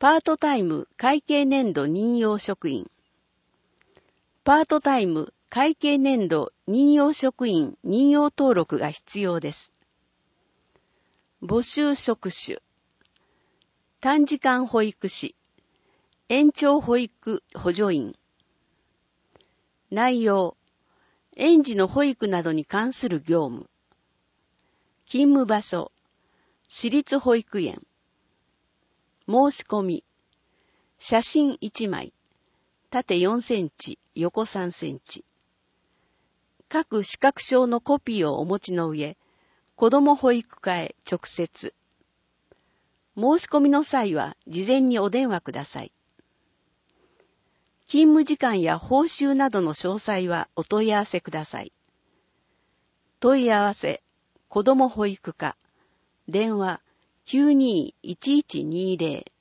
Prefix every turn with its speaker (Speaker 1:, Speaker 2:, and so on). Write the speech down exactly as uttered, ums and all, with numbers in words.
Speaker 1: パートタイム会計年度任用職員。パートタイム会計年度任用職員任用登録が必要です。募集職種。短時間保育士、延長保育補助員。内容、園児の保育などに関する業務。勤務場所、私立保育園。申し込み、写真いちまい、縦よんセンチ、横さんセンチ。各資格証のコピーをお持ちの上、子ども保育課へ直接。申し込みの際は事前にお電話ください。勤務時間や報酬などの詳細はお問い合わせください。問い合わせ、子ども保育課、電話 きゅうにーいちいちにーぜろ